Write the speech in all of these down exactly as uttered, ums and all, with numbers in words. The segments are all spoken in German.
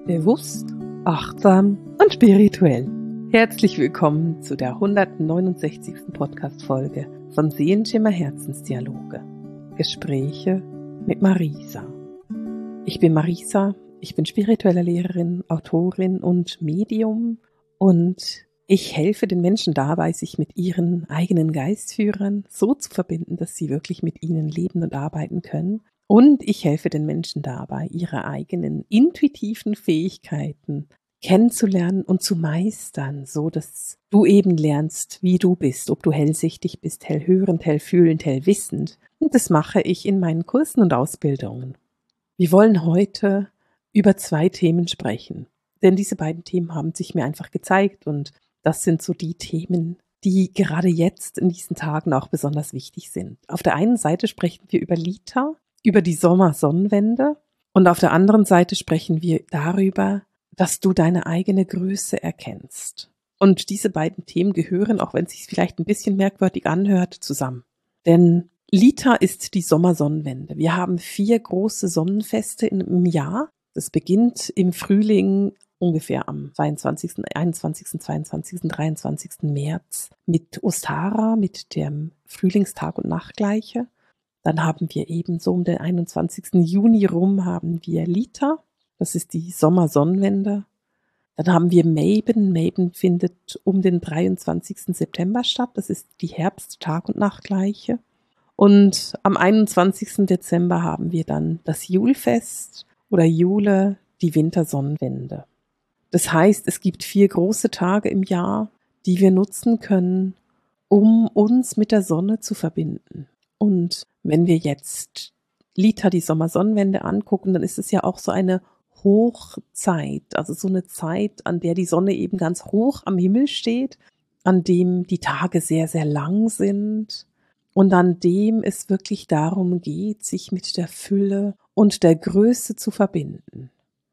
Bewusst, achtsam und spirituell. Herzlich willkommen zu der hundertneunundsechzigsten Podcast-Folge von Seelenschimmer Herzensdialoge. Gespräche mit Marisa. Ich bin Marisa, ich bin spirituelle Lehrerin, Autorin und Medium und ich helfe den Menschen dabei, sich mit ihren eigenen Geistführern so zu verbinden, dass sie wirklich mit ihnen leben und arbeiten können. Und ich helfe den Menschen dabei, ihre eigenen intuitiven Fähigkeiten kennenzulernen und zu meistern, so dass du eben lernst, wie du bist, ob du hellsichtig bist, hellhörend, hellfühlend, hellwissend. Und das mache ich in meinen Kursen und Ausbildungen. Wir wollen heute über zwei Themen sprechen, denn diese beiden Themen haben sich mir einfach gezeigt und das sind so die Themen, die gerade jetzt in diesen Tagen auch besonders wichtig sind. Auf der einen Seite sprechen wir über Lita, über die Sommersonnenwende und auf der anderen Seite sprechen wir darüber, dass du deine eigene Größe erkennst. Und diese beiden Themen gehören, auch wenn es sich vielleicht ein bisschen merkwürdig anhört, zusammen. Denn Lita ist die Sommersonnenwende. Wir haben vier große Sonnenfeste im Jahr. Das beginnt im Frühling ungefähr am zweiundzwanzigsten, einundzwanzigsten, zweiundzwanzigsten, dreiundzwanzigsten März mit Ostara, mit dem Frühlingstag und Nachtgleiche. Dann haben wir ebenso um den einundzwanzigsten Juni rum haben wir Lita, das ist die Sommersonnenwende. Dann haben wir Mabon, Mabon findet um den dreiundzwanzigsten September statt, das ist die Herbsttag- und Nachtgleiche. Und am einundzwanzigsten Dezember haben wir dann das Julfest oder Jule, die Wintersonnenwende. Das heißt, es gibt vier große Tage im Jahr, die wir nutzen können, um uns mit der Sonne zu verbinden. Und wenn wir jetzt Lita, die Sommersonnenwende, angucken, dann ist es ja auch so eine Hochzeit, also so eine Zeit, an der die Sonne eben ganz hoch am Himmel steht, an dem die Tage sehr, sehr lang sind und an dem es wirklich darum geht, sich mit der Fülle und der Größe zu verbinden.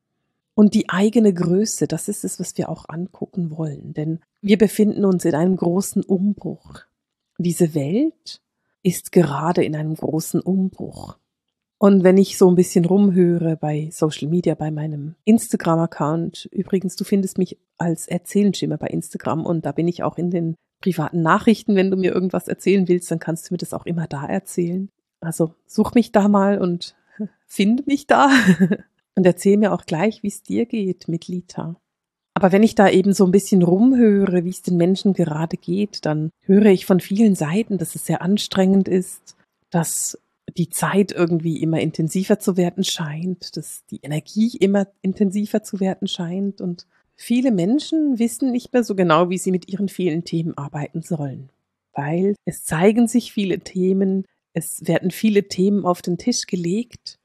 Und die eigene Größe, das ist es, was wir auch angucken wollen, denn wir befinden uns in einem großen Umbruch. Diese Welt ist gerade in einem großen Umbruch. Und wenn ich so ein bisschen rumhöre bei Social Media, bei meinem Instagram-Account, übrigens, du findest mich als Erzählenschimmer bei Instagram und da bin ich auch in den privaten Nachrichten, wenn du mir irgendwas erzählen willst, dann kannst du mir das auch immer da erzählen. Also such mich da mal und finde mich da und erzähl mir auch gleich, wie es dir geht mit Lita. Aber wenn ich da eben so ein bisschen rumhöre, wie es den Menschen gerade geht, dann höre ich von vielen Seiten, dass es sehr anstrengend ist, dass die Zeit irgendwie immer intensiver zu werden scheint, dass die Energie immer intensiver zu werden scheint und viele Menschen wissen nicht mehr so genau, wie sie mit ihren vielen Themen arbeiten sollen. Weil es zeigen sich viele Themen, es werden viele Themen auf den Tisch gelegt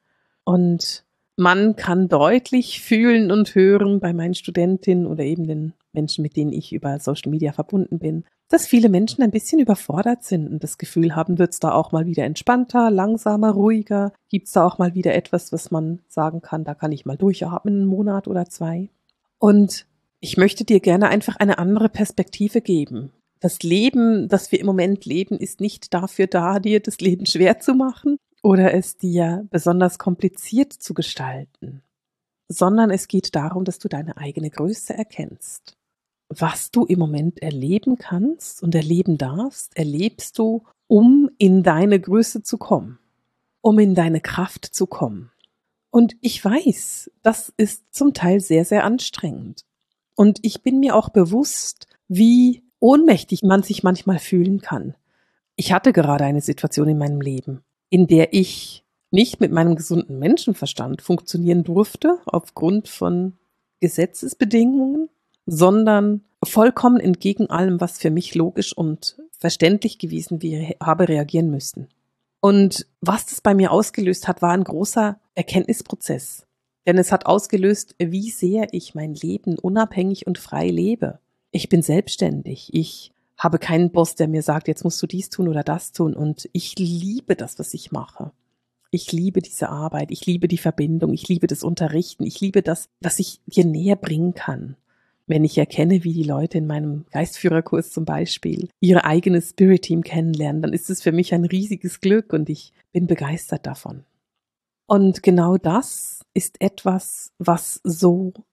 und man kann deutlich fühlen und hören bei meinen Studentinnen oder eben den Menschen, mit denen ich über Social Media verbunden bin, dass viele Menschen ein bisschen überfordert sind und das Gefühl haben, wird es da auch mal wieder entspannter, langsamer, ruhiger? Gibt es da auch mal wieder etwas, was man sagen kann, da kann ich mal durchatmen, einen Monat oder zwei? Und ich möchte dir gerne einfach eine andere Perspektive geben. Das Leben, das wir im Moment leben, ist nicht dafür da, dir das Leben schwer zu machen oder es dir besonders kompliziert zu gestalten, sondern es geht darum, dass du deine eigene Größe erkennst. Was du im Moment erleben kannst und erleben darfst, erlebst du, um in deine Größe zu kommen, um in deine Kraft zu kommen. Und ich weiß, das ist zum Teil sehr, sehr anstrengend. Und ich bin mir auch bewusst, wie ohnmächtig man sich manchmal fühlen kann. Ich hatte gerade eine Situation in meinem Leben, in der ich nicht mit meinem gesunden Menschenverstand funktionieren durfte, aufgrund von Gesetzesbedingungen, sondern vollkommen entgegen allem, was für mich logisch und verständlich gewesen wäre, habe reagieren müssen. Und was das bei mir ausgelöst hat, war ein großer Erkenntnisprozess. Denn es hat ausgelöst, wie sehr ich mein Leben unabhängig und frei lebe. Ich bin selbstständig. Ich habe keinen Boss, der mir sagt, jetzt musst du dies tun oder das tun. Und ich liebe das, was ich mache. Ich liebe diese Arbeit. Ich liebe die Verbindung. Ich liebe das Unterrichten. Ich liebe das, was ich dir näher bringen kann. Wenn ich erkenne, wie die Leute in meinem Geistführerkurs zum Beispiel ihre eigene Spirit-Team kennenlernen, dann ist es für mich ein riesiges Glück und ich bin begeistert davon. Und genau das ist etwas, was so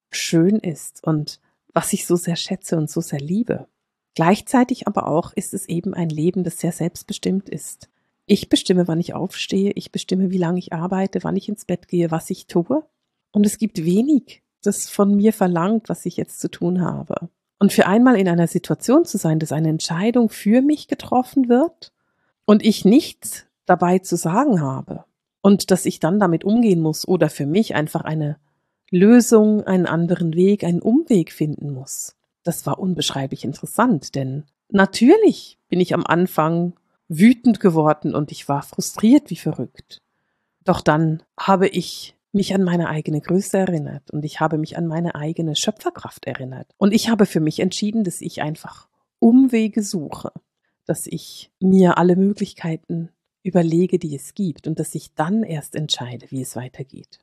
schön ist und was ich so sehr schätze und so sehr liebe. Gleichzeitig aber auch ist es eben ein Leben, das sehr selbstbestimmt ist. Ich bestimme, wann ich aufstehe, ich bestimme, wie lange ich arbeite, wann ich ins Bett gehe, was ich tue. Und es gibt wenig, das von mir verlangt, was ich jetzt zu tun habe. Und für einmal in einer Situation zu sein, dass eine Entscheidung für mich getroffen wird und ich nichts dabei zu sagen habe und dass ich dann damit umgehen muss oder für mich einfach eine Lösung, einen anderen Weg, einen Umweg finden muss. Das war unbeschreiblich interessant, denn natürlich bin ich am Anfang wütend geworden und ich war frustriert wie verrückt. Doch dann habe ich mich an meine eigene Größe erinnert und ich habe mich an meine eigene Schöpferkraft erinnert. Und ich habe für mich entschieden, dass ich einfach Umwege suche, dass ich mir alle Möglichkeiten überlege, die es gibt und dass ich dann erst entscheide, wie es weitergeht.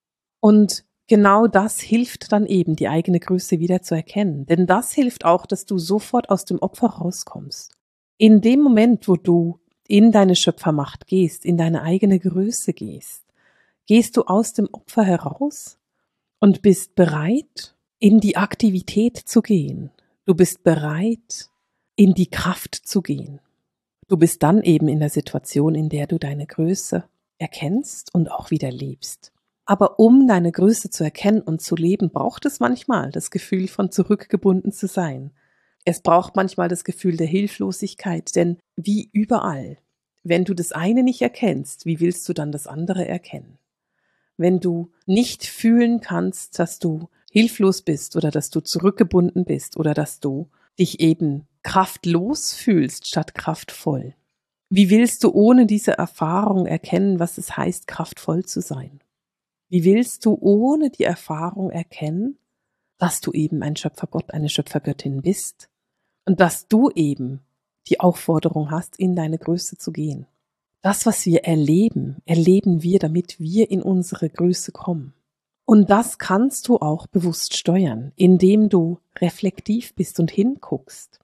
Und genau das hilft dann eben, die eigene Größe wieder zu erkennen. Denn das hilft auch, dass du sofort aus dem Opfer rauskommst. In dem Moment, wo du in deine Schöpfermacht gehst, in deine eigene Größe gehst, gehst du aus dem Opfer heraus und bist bereit, in die Aktivität zu gehen. Du bist bereit, in die Kraft zu gehen. Du bist dann eben in der Situation, in der du deine Größe erkennst und auch wieder lebst. Aber um deine Größe zu erkennen und zu leben, braucht es manchmal das Gefühl von zurückgebunden zu sein. Es braucht manchmal das Gefühl der Hilflosigkeit, denn wie überall, wenn du das eine nicht erkennst, wie willst du dann das andere erkennen? Wenn du nicht fühlen kannst, dass du hilflos bist oder dass du zurückgebunden bist oder dass du dich eben kraftlos fühlst statt kraftvoll, wie willst du ohne diese Erfahrung erkennen, was es heißt, kraftvoll zu sein? Wie willst du ohne die Erfahrung erkennen, dass du eben ein Schöpfergott, eine Schöpfergöttin bist und dass du eben die Aufforderung hast, in deine Größe zu gehen? Das, was wir erleben, erleben wir, damit wir in unsere Größe kommen. Und das kannst du auch bewusst steuern, indem du reflektiv bist und hinguckst,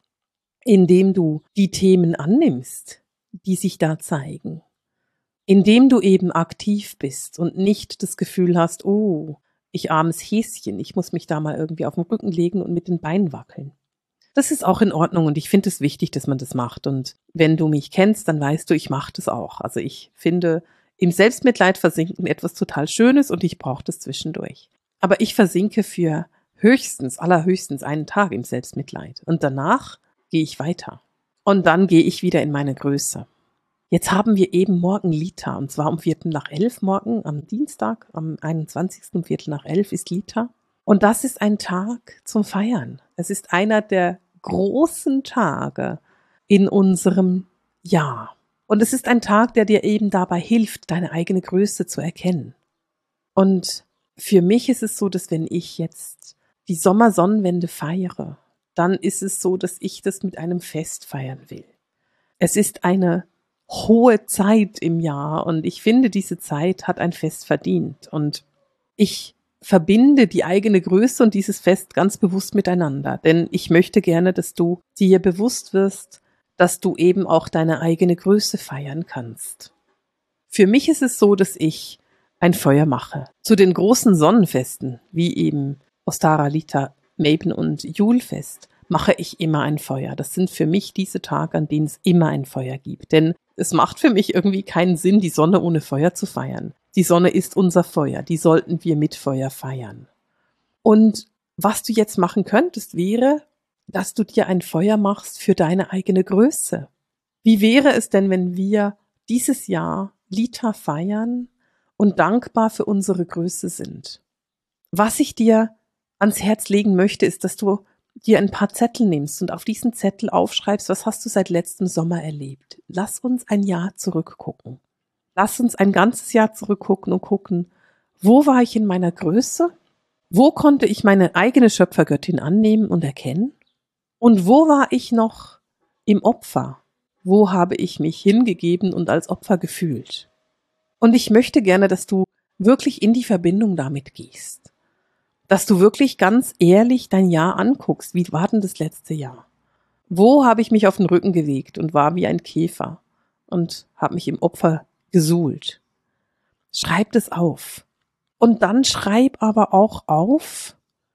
indem du die Themen annimmst, die sich da zeigen. Indem du eben aktiv bist und nicht das Gefühl hast, oh, ich armes Häschen, ich muss mich da mal irgendwie auf den Rücken legen und mit den Beinen wackeln. Das ist auch in Ordnung und ich finde es wichtig, dass man das macht. Und wenn du mich kennst, dann weißt du, ich mache das auch. Also ich finde im Selbstmitleid versinken etwas total Schönes und ich brauche das zwischendurch. Aber ich versinke für höchstens, allerhöchstens einen Tag im Selbstmitleid. Und danach gehe ich weiter. Und dann gehe ich wieder in meine Größe. Jetzt haben wir eben morgen Lita, und zwar um Viertel nach elf morgen, am Dienstag, am einundzwanzigsten um Viertel nach elf ist Lita. Und das ist ein Tag zum Feiern. Es ist einer der großen Tage in unserem Jahr. Und es ist ein Tag, der dir eben dabei hilft, deine eigene Größe zu erkennen. Und für mich ist es so, dass wenn ich jetzt die Sommersonnenwende feiere, dann ist es so, dass ich das mit einem Fest feiern will. Es ist eine hohe Zeit im Jahr und ich finde, diese Zeit hat ein Fest verdient und ich verbinde die eigene Größe und dieses Fest ganz bewusst miteinander, denn ich möchte gerne, dass du dir bewusst wirst, dass du eben auch deine eigene Größe feiern kannst. Für mich ist es so, dass ich ein Feuer mache. Zu den großen Sonnenfesten, wie eben Ostara, Lita, Maben und Julfest, mache ich immer ein Feuer. Das sind für mich diese Tage, an denen es immer ein Feuer gibt. Denn es macht für mich irgendwie keinen Sinn, die Sonne ohne Feuer zu feiern. Die Sonne ist unser Feuer, die sollten wir mit Feuer feiern. Und was du jetzt machen könntest, wäre, dass du dir ein Feuer machst für deine eigene Größe. Wie wäre es denn, wenn wir dieses Jahr Lita feiern und dankbar für unsere Größe sind? Was ich dir ans Herz legen möchte, ist, dass du dir ein paar Zettel nimmst und auf diesen Zettel aufschreibst, was hast du seit letztem Sommer erlebt? Lass uns ein Jahr zurückgucken. Lass uns ein ganzes Jahr zurückgucken und gucken, wo war ich in meiner Größe? Wo konnte ich meine eigene Schöpfergöttin annehmen und erkennen? Und wo war ich noch im Opfer? Wo habe ich mich hingegeben und als Opfer gefühlt? Und ich möchte gerne, dass du wirklich in die Verbindung damit gehst. Dass du wirklich ganz ehrlich dein Jahr anguckst. Wie war denn das letzte Jahr? Wo habe ich mich auf den Rücken gelegt und war wie ein Käfer und habe mich im Opfer gesuhlt? Schreib das auf. Und dann schreib aber auch auf,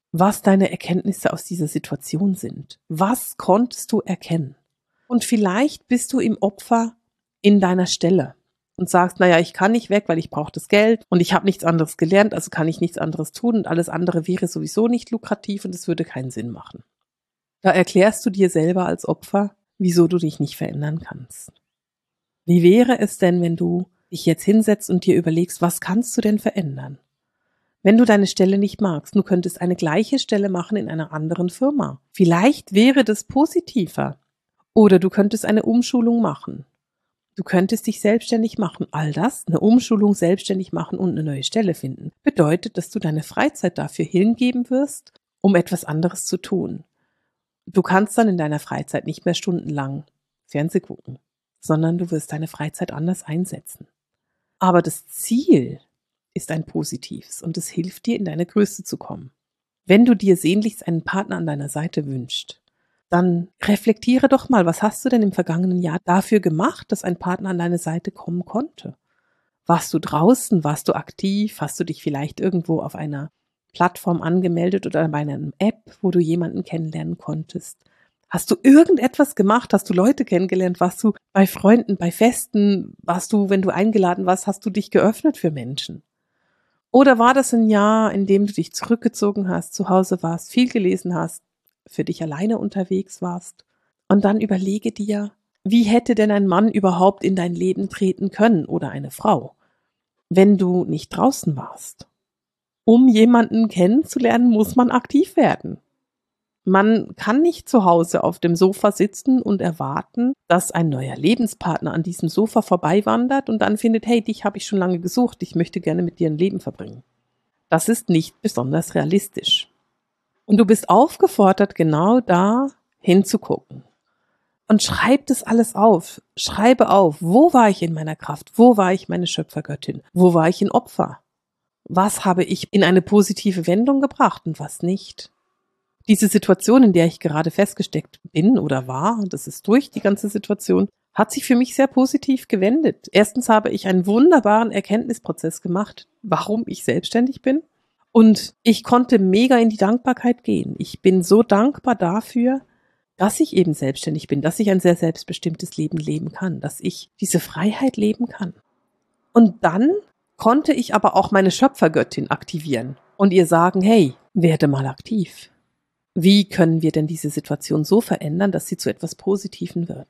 was deine Erkenntnisse aus dieser Situation sind. Was konntest du erkennen? Und vielleicht bist du im Opfer in deiner Stelle und sagst, naja, ich kann nicht weg, weil ich brauche das Geld und ich habe nichts anderes gelernt, also kann ich nichts anderes tun und alles andere wäre sowieso nicht lukrativ und es würde keinen Sinn machen. Da erklärst du dir selber als Opfer, wieso du dich nicht verändern kannst. Wie wäre es denn, wenn du dich jetzt hinsetzt und dir überlegst, was kannst du denn verändern? Wenn du deine Stelle nicht magst, du könntest eine gleiche Stelle machen in einer anderen Firma. Vielleicht wäre das positiver. Oder du könntest eine Umschulung machen. Du könntest dich selbstständig machen. All das, eine Umschulung, selbstständig machen und eine neue Stelle finden, bedeutet, dass du deine Freizeit dafür hingeben wirst, um etwas anderes zu tun. Du kannst dann in deiner Freizeit nicht mehr stundenlang Fernseh gucken, sondern du wirst deine Freizeit anders einsetzen. Aber das Ziel ist ein positives und es hilft dir, in deine Größe zu kommen. Wenn du dir sehnlichst einen Partner an deiner Seite wünschst, dann reflektiere doch mal, was hast du denn im vergangenen Jahr dafür gemacht, dass ein Partner an deine Seite kommen konnte? Warst du draußen? Warst du aktiv? Hast du dich vielleicht irgendwo auf einer Plattform angemeldet oder bei einer App, wo du jemanden kennenlernen konntest? Hast du irgendetwas gemacht? Hast du Leute kennengelernt? Warst du bei Freunden, bei Festen? Warst du, wenn du eingeladen warst, hast du dich geöffnet für Menschen? Oder war das ein Jahr, in dem du dich zurückgezogen hast, zu Hause warst, viel gelesen hast, für dich alleine unterwegs warst? Und dann überlege dir, wie hätte denn ein Mann überhaupt in dein Leben treten können oder eine Frau, wenn du nicht draußen warst? Um jemanden kennenzulernen, muss man aktiv werden. Man kann nicht zu Hause auf dem Sofa sitzen und erwarten, dass ein neuer Lebenspartner an diesem Sofa vorbeiwandert und dann findet, hey, dich habe ich schon lange gesucht, ich möchte gerne mit dir ein Leben verbringen. Das ist nicht besonders realistisch. Und du bist aufgefordert, genau da hinzugucken. Und schreib das alles auf. Schreibe auf, wo war ich in meiner Kraft? Wo war ich meine Schöpfergöttin? Wo war ich in Opfer? Was habe ich in eine positive Wendung gebracht und was nicht? Diese Situation, in der ich gerade festgesteckt bin oder war, und das ist durch die ganze Situation, hat sich für mich sehr positiv gewendet. Erstens habe ich einen wunderbaren Erkenntnisprozess gemacht, warum ich selbstständig bin. Und ich konnte mega in die Dankbarkeit gehen. Ich bin so dankbar dafür, dass ich eben selbstständig bin, dass ich ein sehr selbstbestimmtes Leben leben kann, dass ich diese Freiheit leben kann. Und dann konnte ich aber auch meine Schöpfergöttin aktivieren und ihr sagen, hey, werde mal aktiv. Wie können wir denn diese Situation so verändern, dass sie zu etwas Positivem wird?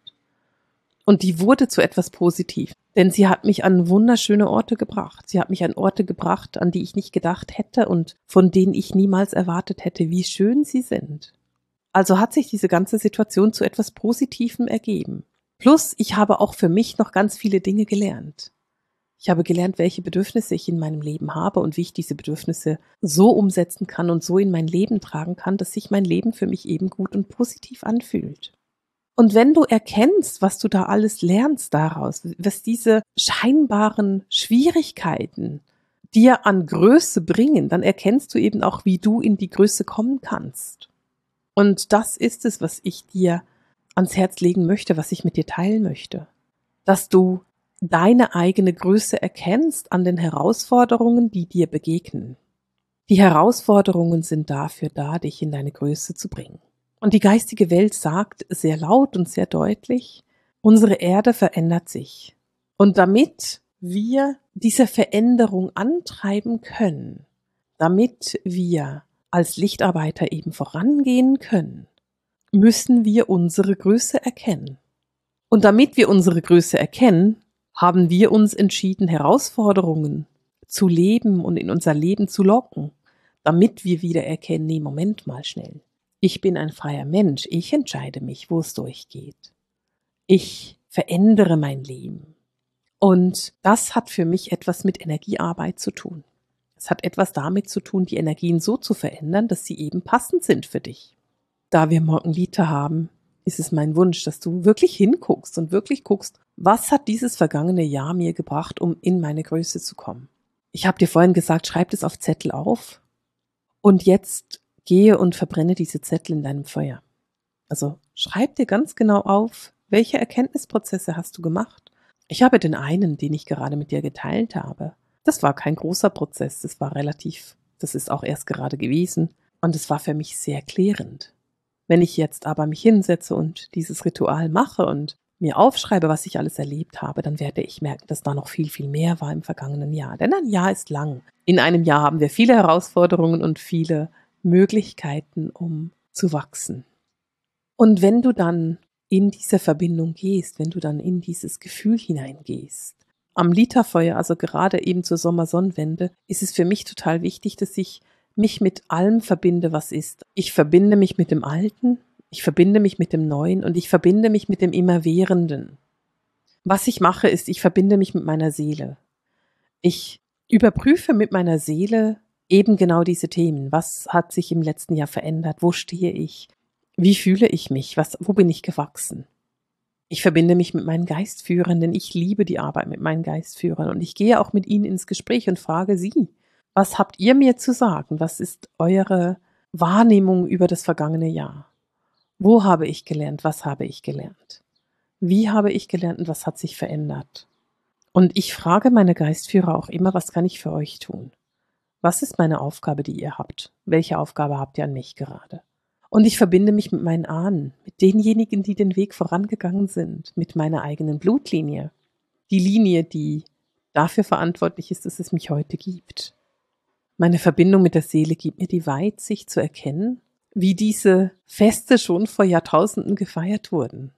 Und die wurde zu etwas Positiv, denn sie hat mich an wunderschöne Orte gebracht. Sie hat mich an Orte gebracht, an die ich nicht gedacht hätte und von denen ich niemals erwartet hätte, wie schön sie sind. Also hat sich diese ganze Situation zu etwas Positivem ergeben. Plus, ich habe auch für mich noch ganz viele Dinge gelernt. Ich habe gelernt, welche Bedürfnisse ich in meinem Leben habe und wie ich diese Bedürfnisse so umsetzen kann und so in mein Leben tragen kann, dass sich mein Leben für mich eben gut und positiv anfühlt. Und wenn du erkennst, was du da alles lernst daraus, was diese scheinbaren Schwierigkeiten dir an Größe bringen, dann erkennst du eben auch, wie du in die Größe kommen kannst. Und das ist es, was ich dir ans Herz legen möchte, was ich mit dir teilen möchte. Dass du deine eigene Größe erkennst an den Herausforderungen, die dir begegnen. Die Herausforderungen sind dafür da, dich in deine Größe zu bringen. Und die geistige Welt sagt sehr laut und sehr deutlich, unsere Erde verändert sich. Und damit wir diese Veränderung antreiben können, damit wir als Lichtarbeiter eben vorangehen können, müssen wir unsere Größe erkennen. Und damit wir unsere Größe erkennen, haben wir uns entschieden, Herausforderungen zu leben und in unser Leben zu locken, damit wir wieder erkennen, nee, Moment mal schnell. Ich bin ein freier Mensch, ich entscheide mich, wo es durchgeht. Ich verändere mein Leben. Und das hat für mich etwas mit Energiearbeit zu tun. Es hat etwas damit zu tun, die Energien so zu verändern, dass sie eben passend sind für dich. Da wir Morgenliete haben, ist es mein Wunsch, dass du wirklich hinguckst und wirklich guckst, was hat dieses vergangene Jahr mir gebracht, um in meine Größe zu kommen. Ich habe dir vorhin gesagt, schreib das auf Zettel auf und jetzt gehe und verbrenne diese Zettel in deinem Feuer. Also schreib dir ganz genau auf, welche Erkenntnisprozesse hast du gemacht. Ich habe den einen, den ich gerade mit dir geteilt habe. Das war kein großer Prozess, das war relativ, das ist auch erst gerade gewesen. Und es war für mich sehr klärend. Wenn ich jetzt aber mich hinsetze und dieses Ritual mache und mir aufschreibe, was ich alles erlebt habe, dann werde ich merken, dass da noch viel, viel mehr war im vergangenen Jahr. Denn ein Jahr ist lang. In einem Jahr haben wir viele Herausforderungen und viele Möglichkeiten, um zu wachsen. Und wenn du dann in diese Verbindung gehst, wenn du dann in dieses Gefühl hineingehst, am Literfeuer, also gerade eben zur Sommersonnenwende, ist es für mich total wichtig, dass ich mich mit allem verbinde, was ist. Ich verbinde mich mit dem Alten, ich verbinde mich mit dem Neuen und ich verbinde mich mit dem Immerwährenden. Was ich mache, ist, ich verbinde mich mit meiner Seele. Ich überprüfe mit meiner Seele eben genau diese Themen. Was hat sich im letzten Jahr verändert? Wo stehe ich? Wie fühle ich mich? Was, wo bin ich gewachsen? Ich verbinde mich mit meinen Geistführern, denn ich liebe die Arbeit mit meinen Geistführern und ich gehe auch mit ihnen ins Gespräch und frage sie, was habt ihr mir zu sagen? Was ist eure Wahrnehmung über das vergangene Jahr? Wo habe ich gelernt? Was habe ich gelernt? Wie habe ich gelernt und was hat sich verändert? Und ich frage meine Geistführer auch immer, was kann ich für euch tun? Was ist meine Aufgabe, die ihr habt? Welche Aufgabe habt ihr an mich gerade? Und ich verbinde mich mit meinen Ahnen, mit denjenigen, die den Weg vorangegangen sind, mit meiner eigenen Blutlinie. Die Linie, die dafür verantwortlich ist, dass es mich heute gibt. Meine Verbindung mit der Seele gibt mir die Weitsicht zu erkennen, wie diese Feste schon vor Jahrtausenden gefeiert wurden.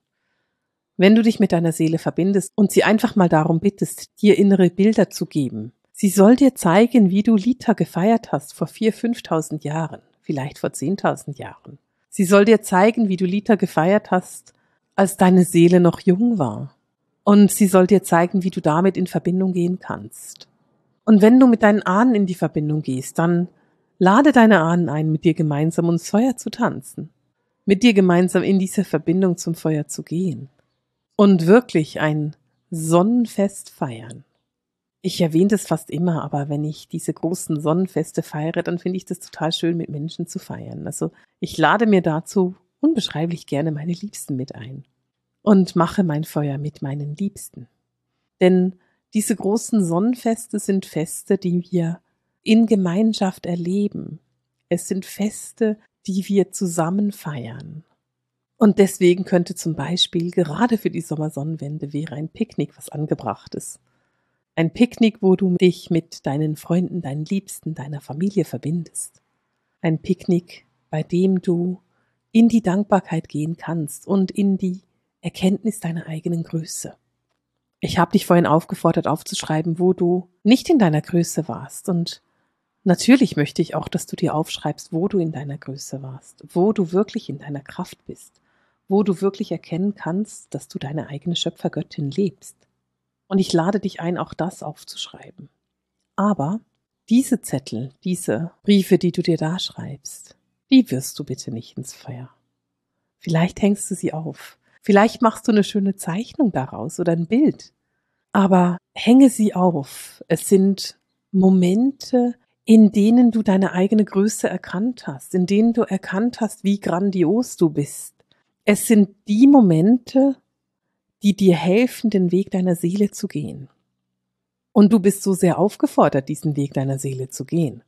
Wenn du dich mit deiner Seele verbindest und sie einfach mal darum bittest, dir innere Bilder zu geben, sie soll dir zeigen, wie du Lita gefeiert hast vor viertausend, fünftausend Jahren, vielleicht vor zehntausend Jahren. Sie soll dir zeigen, wie du Lita gefeiert hast, als deine Seele noch jung war. Und sie soll dir zeigen, wie du damit in Verbindung gehen kannst. Und wenn du mit deinen Ahnen in die Verbindung gehst, dann lade deine Ahnen ein, mit dir gemeinsam ums Feuer zu tanzen, mit dir gemeinsam in diese Verbindung zum Feuer zu gehen und wirklich ein Sonnenfest feiern. Ich erwähne das fast immer, aber wenn ich diese großen Sonnenfeste feiere, dann finde ich das total schön, mit Menschen zu feiern. Also ich lade mir dazu unbeschreiblich gerne meine Liebsten mit ein und mache mein Feuer mit meinen Liebsten. Denn diese großen Sonnenfeste sind Feste, die wir in Gemeinschaft erleben. Es sind Feste, die wir zusammen feiern. Und deswegen könnte zum Beispiel gerade für die Sommersonnenwende wäre ein Picknick was Angebrachtes. Ein Picknick, wo du dich mit deinen Freunden, deinen Liebsten, deiner Familie verbindest. Ein Picknick, bei dem du in die Dankbarkeit gehen kannst und in die Erkenntnis deiner eigenen Größe. Ich habe dich vorhin aufgefordert, aufzuschreiben, wo du nicht in deiner Größe warst. Und natürlich möchte ich auch, dass du dir aufschreibst, wo du in deiner Größe warst, wo du wirklich in deiner Kraft bist, wo du wirklich erkennen kannst, dass du deine eigene Schöpfergöttin lebst. Und ich lade dich ein, auch das aufzuschreiben. Aber diese Zettel, diese Briefe, die du dir da schreibst, die wirfst du bitte nicht ins Feuer. Vielleicht hängst du sie auf. Vielleicht machst du eine schöne Zeichnung daraus oder ein Bild. Aber hänge sie auf. Es sind Momente, in denen du deine eigene Größe erkannt hast, in denen du erkannt hast, wie grandios du bist. Es sind die Momente, die dir helfen, den Weg deiner Seele zu gehen. Und du bist so sehr aufgefordert, diesen Weg deiner Seele zu gehen.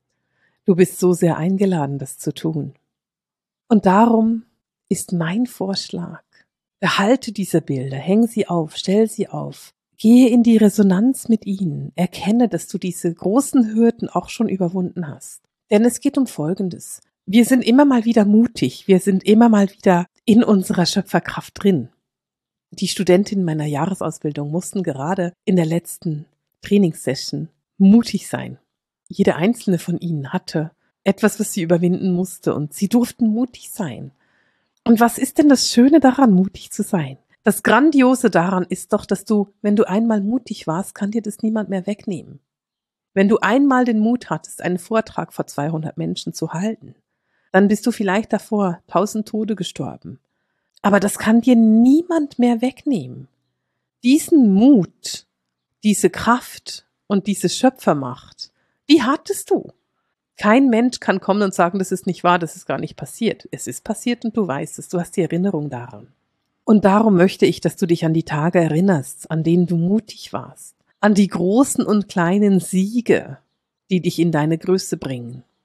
Du bist so sehr eingeladen, das zu tun. Und darum ist mein Vorschlag: Behalte diese Bilder, häng sie auf, stell sie auf, gehe in die Resonanz mit ihnen, erkenne, dass du diese großen Hürden auch schon überwunden hast. Denn es geht um Folgendes: Wir sind immer mal wieder mutig, wir sind immer mal wieder in unserer Schöpferkraft drin. Die Studentinnen meiner Jahresausbildung mussten gerade in der letzten Trainingssession mutig sein. Jede einzelne von ihnen hatte etwas, was sie überwinden musste, und sie durften mutig sein. Und was ist denn das Schöne daran, mutig zu sein? Das Grandiose daran ist doch, dass du, wenn du einmal mutig warst, kann dir das niemand mehr wegnehmen. Wenn du einmal den Mut hattest, einen Vortrag vor zweihundert Menschen zu halten, dann bist du vielleicht davor tausend Tode gestorben. Aber das kann dir niemand mehr wegnehmen. Diesen Mut, diese Kraft und diese Schöpfermacht, die hattest du. Kein Mensch kann kommen und sagen, das ist nicht wahr, das ist gar nicht passiert. Es ist passiert und du weißt es, du hast die Erinnerung daran. Und darum möchte ich, dass du dich an die Tage erinnerst, an denen du mutig warst, an die großen und kleinen Siege, die dich in deine Größe bringen.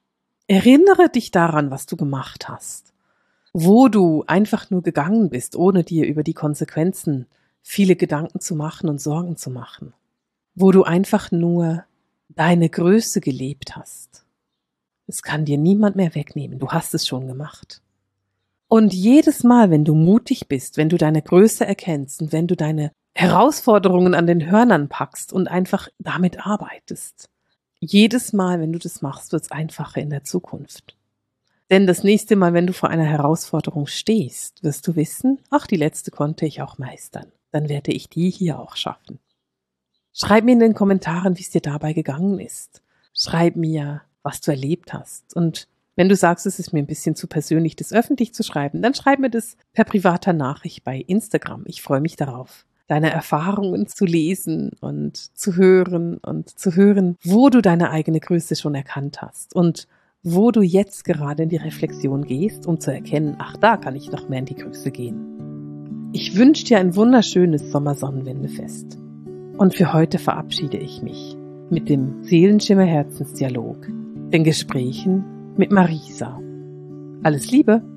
Erinnere dich daran, was du gemacht hast, wo du einfach nur gegangen bist, ohne dir über die Konsequenzen viele Gedanken zu machen und Sorgen zu machen, wo du einfach nur deine Größe gelebt hast. Es kann dir niemand mehr wegnehmen, du hast es schon gemacht. Und jedes Mal, wenn du mutig bist, wenn du deine Größe erkennst und wenn du deine Herausforderungen an den Hörnern packst und einfach damit arbeitest, jedes Mal, wenn du das machst, wird es einfacher in der Zukunft. Denn das nächste Mal, wenn du vor einer Herausforderung stehst, wirst du wissen, ach, die letzte konnte ich auch meistern. Dann werde ich die hier auch schaffen. Schreib mir in den Kommentaren, wie es dir dabei gegangen ist. Schreib mir, was du erlebt hast. Und wenn du sagst, es ist mir ein bisschen zu persönlich, das öffentlich zu schreiben, dann schreib mir das per privater Nachricht bei Instagram. Ich freue mich darauf, deine Erfahrungen zu lesen und zu hören und zu hören, wo du deine eigene Größe schon erkannt hast und wo du jetzt gerade in die Reflexion gehst, um zu erkennen, ach, da kann ich noch mehr in die Größe gehen. Ich wünsche dir ein wunderschönes Sommersonnenwendefest. Und für heute verabschiede ich mich mit dem Seelenschimmer Herzensdialog, den Gesprächen mit Marisa. Alles Liebe!